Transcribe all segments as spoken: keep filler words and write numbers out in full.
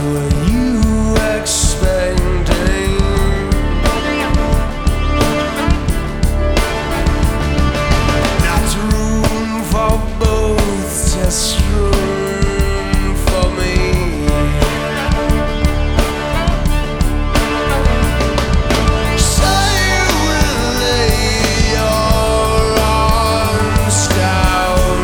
were you expecting? Not room for both, just room for me. So you will lay your arms down.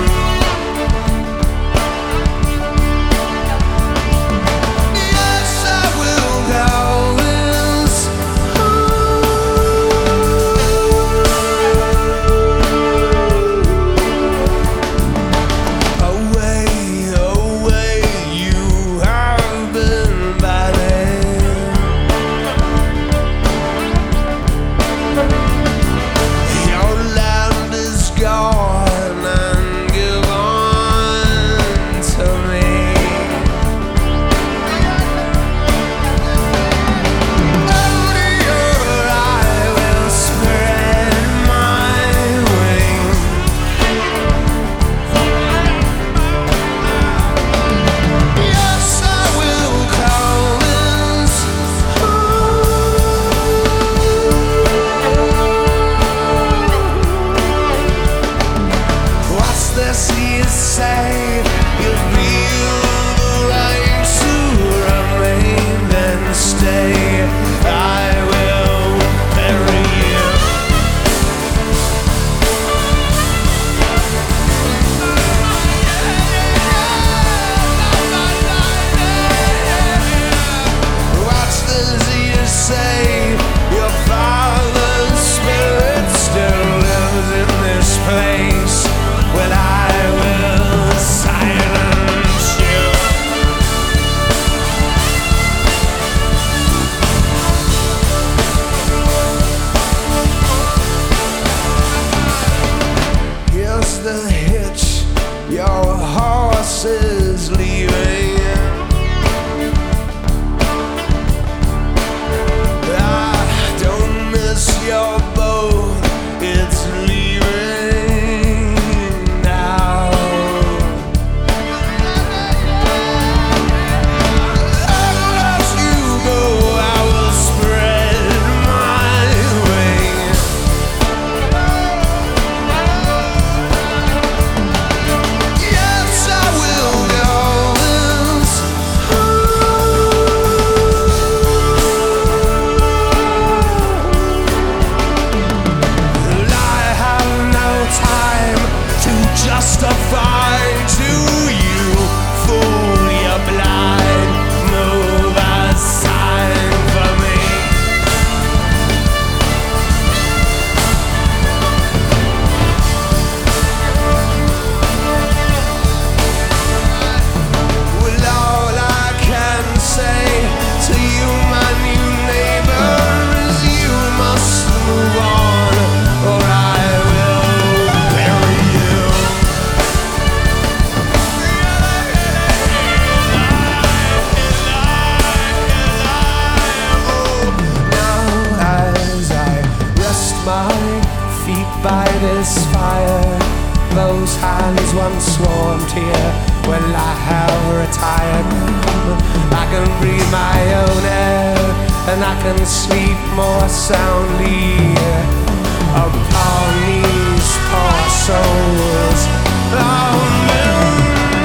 Yes, I will go this away, away, you have been batting. Your land is gone and given to me. Over your I will spread my wings. Yes, I will call this home. What's this you say? You feel the right to remain, then stay. I will bury you. What's this you say? Your father's spirit still lives in this place. Well, I will silence you. Here's the hitch, your horse is leaving. I don't miss your boat, it's leaving now. As you go, I will spread my wings. Yes, I will go this I have no time to justify to you, fool, you're blind. Move aside for me. Well, all I can say to you, my new neighbors, you must move on, or I will bury you. Now, as I rest my feet by this fire, those hands once warmed here, well, I have retired. I can breathe my own air, and I can sleep more soundly upon these poor souls. Oh, no.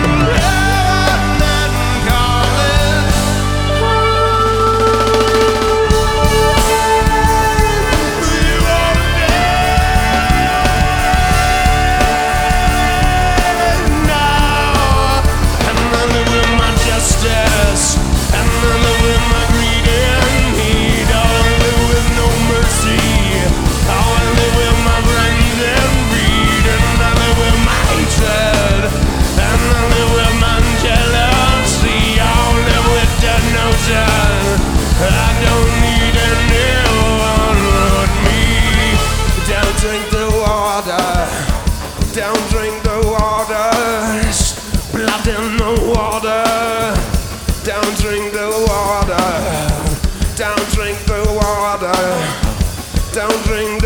Don't drink the water, blood in the water. Don't drink the water, don't drink the water, don't drink the